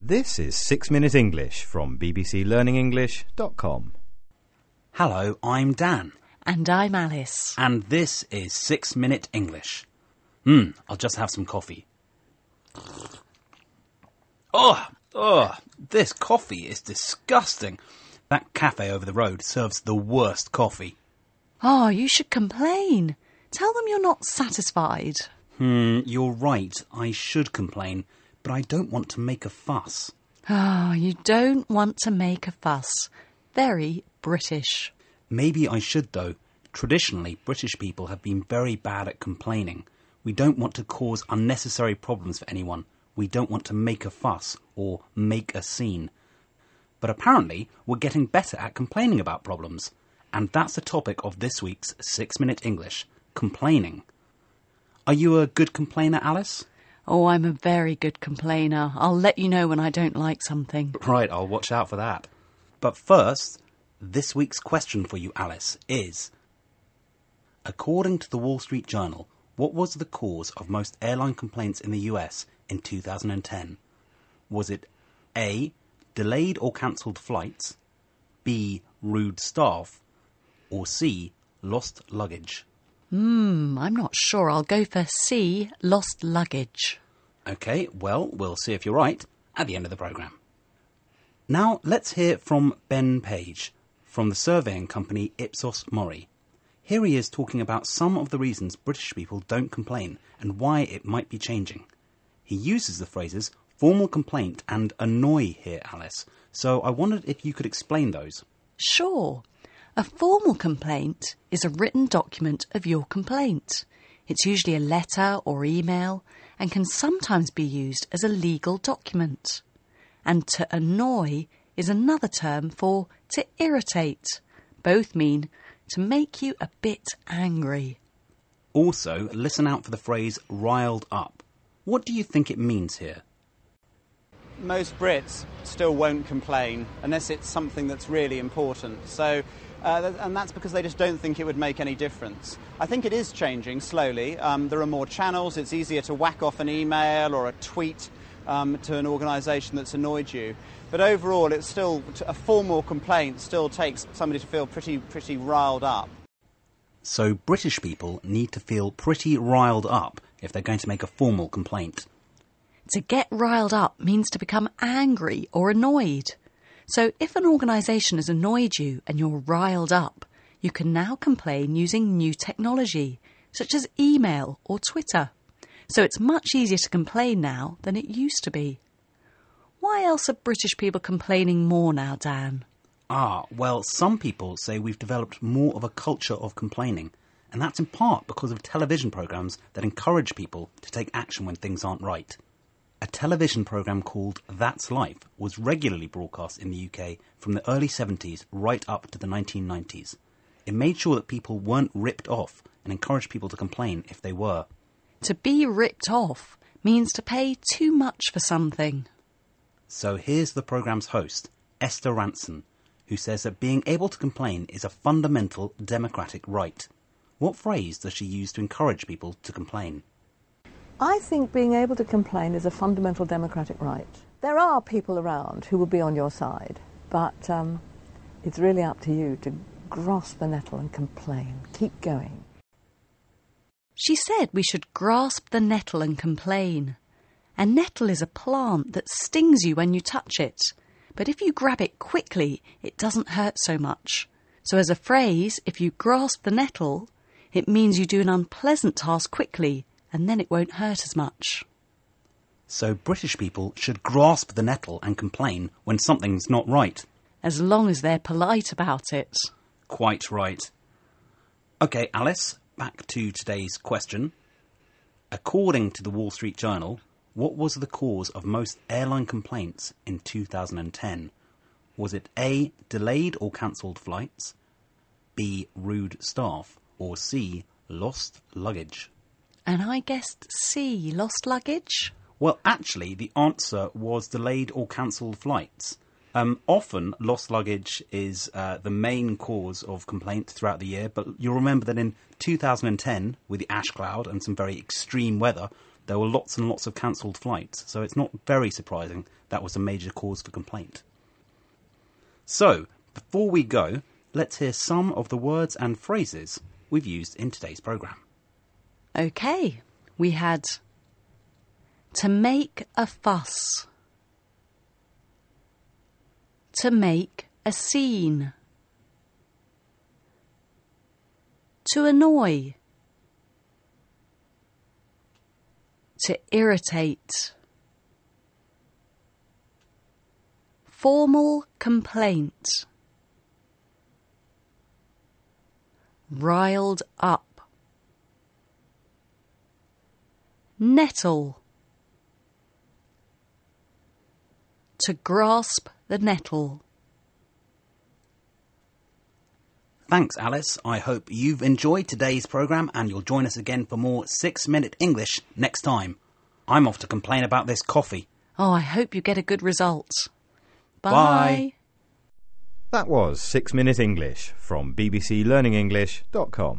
This is 6 Minute English from bbclearningenglish.com. Hello, I'm Dan. And I'm Alice. And this is 6 Minute English. I'll just have some coffee. This coffee is disgusting. That cafe over the road serves the worst coffee. Oh, you should complain. Tell them you're not satisfied. You're right, I should complain, but I don't want to make a fuss. Oh, you don't want to make a fuss. Very British. Maybe I should, though. Traditionally, British people have been very bad at complaining. We don't want to cause unnecessary problems for anyone. We don't want to make a fuss or make a scene. But apparently, we're getting better at complaining about problems. And that's the topic of this week's 6 Minute English, complaining. Are you a good complainer, Alice? Oh, I'm a very good complainer. I'll let you know when I don't like something. Right, I'll watch out for that. But first, this week's question for you, Alice, is... According to the Wall Street Journal, what was the cause of most airline complaints in the US in 2010? Was it A, delayed or cancelled flights, B, rude staff, or C, lost luggage? I'm not sure. I'll go for C, lost luggage. OK, well, we'll see if you're right at the end of the programme. Now, let's hear from Ben Page from the surveying company Ipsos Mori. Here he is talking about some of the reasons British people don't complain and why it might be changing. He uses the phrases formal complaint and annoy here, Alice, so I wondered if you could explain those. Sure. A formal complaint is a written document of your complaint. It's usually a letter or email and can sometimes be used as a legal document. And to annoy is another term for to irritate. Both mean to make you a bit angry. Also, listen out for the phrase riled up. What do you think it means here? Most Brits still won't complain unless it's something that's really important. And that's because they just don't think it would make any difference. I think it is changing slowly. There are more channels. It's easier to whack off an email or a tweet to an organisation that's annoyed you. But overall, it's still a formal complaint still takes somebody to feel pretty riled up. So British people need to feel pretty riled up if they're going to make a formal complaint. To get riled up means to become angry or annoyed. So if an organisation has annoyed you and you're riled up, you can now complain using new technology, such as email or Twitter. So it's much easier to complain now than it used to be. Why else are British people complaining more now, Dan? Well, some people say we've developed more of a culture of complaining, and that's in part because of television programmes that encourage people to take action when things aren't right. A television programme called That's Life was regularly broadcast in the UK from the early 70s right up to the 1990s. It made sure that people weren't ripped off and encouraged people to complain if they were. To be ripped off means to pay too much for something. So here's the programme's host, Esther Ranson, who says that being able to complain is a fundamental democratic right. What phrase does she use to encourage people to complain? I think being able to complain is a fundamental democratic right. There are people around who will be on your side, but it's really up to you to grasp the nettle and complain. Keep going. She said we should grasp the nettle and complain. A nettle is a plant that stings you when you touch it, but if you grab it quickly, it doesn't hurt so much. So as a phrase, if you grasp the nettle, it means you do an unpleasant task quickly, and then it won't hurt as much. So British people should grasp the nettle and complain when something's not right. As long as they're polite about it. Quite right. OK, Alice, back to today's question. According to the Wall Street Journal, what was the cause of most airline complaints in 2010? Was it A, delayed or cancelled flights, B, rude staff, or C, lost luggage? And I guessed C, lost luggage? Well, actually, the answer was delayed or cancelled flights. Often, lost luggage is the main cause of complaint throughout the year, but you'll remember that in 2010, with the ash cloud and some very extreme weather, there were lots and lots of cancelled flights, so it's not very surprising that was a major cause for complaint. So, before we go, let's hear some of the words and phrases we've used in today's programme. OK, we had to make a fuss, to make a scene, to annoy, to irritate, formal complaint, riled up, nettle, to grasp the nettle. Thanks, Alice. I hope you've enjoyed today's programme and you'll join us again for more 6-Minute English next time. I'm off to complain about this coffee. Oh, I hope you get a good result. Bye. Bye. That was 6 Minute English from bbclearningenglish.com.